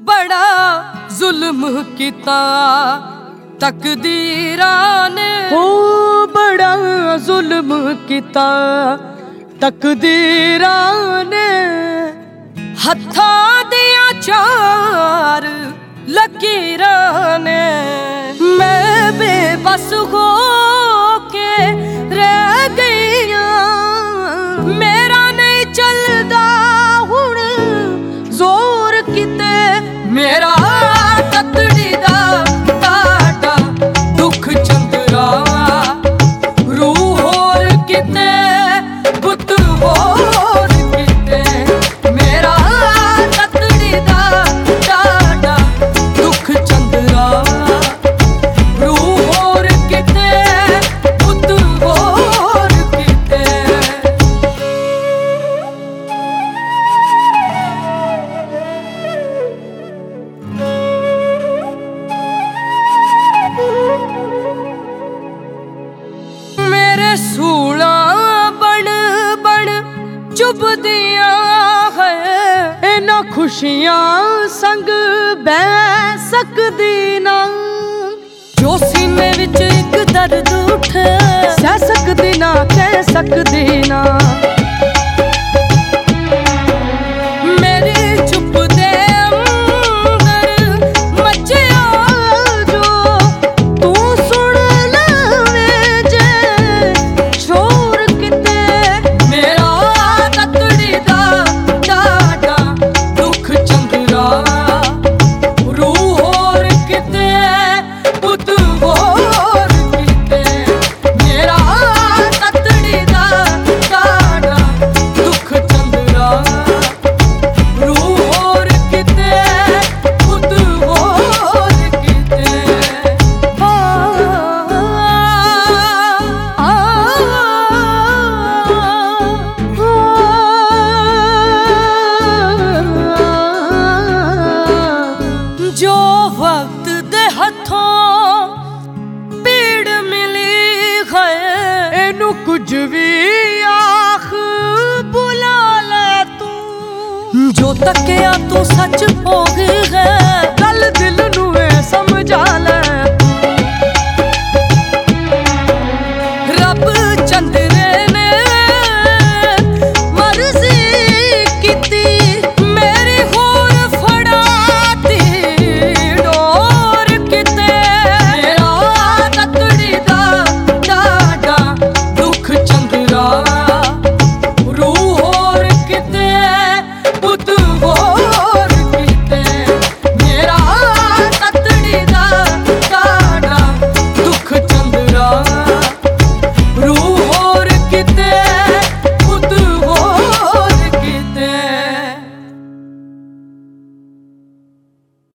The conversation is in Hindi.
बड़ा जुल्म किता तकदीरां ने, हो बड़ा जुल्म किता तकदीरां ने। हत्थां दियां चार लकीरां ने, मैं बेबस हो के रह गई हां। मेरा नहीं चलदा हुण जोर किते, मेरा ततड़ी दा ताड़ा दुख चंदरा। रूह होर किते बुत होर किते, मेरा ततड़ी दा ताड़ा दुख चंदरा। रूह होर किते बुत होर किते। मेरे सूला बन बन चुभदियां है, इन्हां खुशियां संग बह सकदी ना। जो सीने विच एक दर्द उठे, सह सकदी ना कह सकदी ना। मेरी चुप दे अंदर मचिया जो तू सुन लवे जे शोर किते, मेरा ततड़ी दा ताड़ा दुख चंदरा। रूह होर किते बुत होर किते, मेरा ततड़ी दा ताड़ा दुख चंदरा। रूह होर किते बुत होर किते। जो वक्त दे हथों पीड़ मिली है, इनू कुछ भी आख बुला ले तू। जो तकिया तू सच हो गई है, गल दिल नू समझा ले।